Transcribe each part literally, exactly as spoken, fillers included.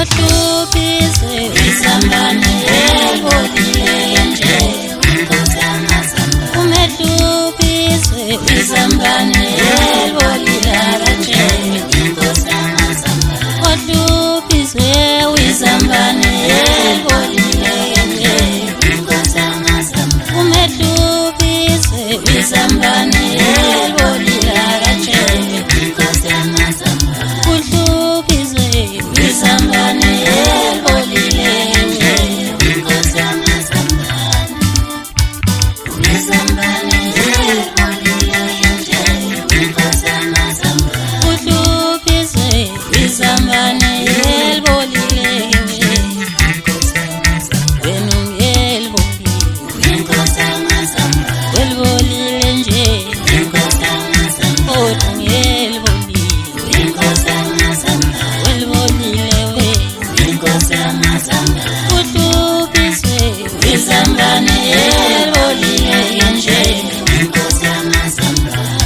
Wahluphiswe izambane elbolile nje inkosi yamazambane. Umehlupiswe izambane elbolile nje inkosi yamazambane. Wahluphiswe izambane elbolile nje inkosi yamazambane. Umehlupiswe izambane elbolile nje inkosi yamazambane. Uhluphiswe izambane elbolile nje inkosi yamazambane. Izambane elbolile nje inkosi yamazambane. Uhluphiswe izambane elbolile nje inkosi yamazambane. Wena elbolile inkosi yamazambane. Elbolile nje inkosi yamazambane. Kodwa elbolile inkosi yamazambane. Elbolile we inkosi yamazambane. Uhluphiswe izambane elbolile nje inkosi yamazambane.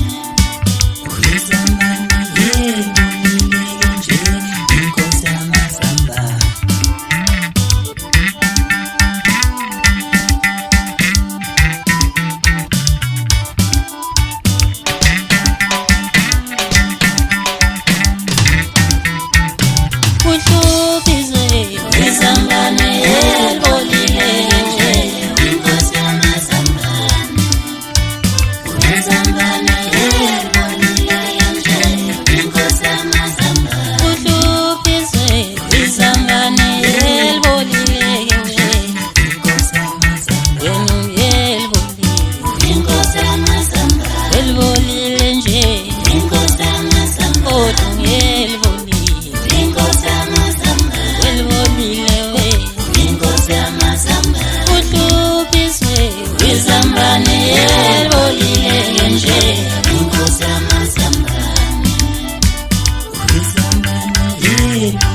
Izambane elbolile nje inkosi yamazambane. Uhluphiswe izambane elbolile nje inkosi yamazambane. Izambane elbolile nje inkosi yamazambane. Uhluphiswe izambane elbolile nje inkosi yamazambane. Wena elbolile inkosi yamazambane. Elbolile nje inkosi yamazambane. Kodwa elbolile inkosi yamazambane. Elbolile we inkosi yamazambane. Uhluphiswe izambane elbolile nje inkosi yamazambane. Izambane elbolile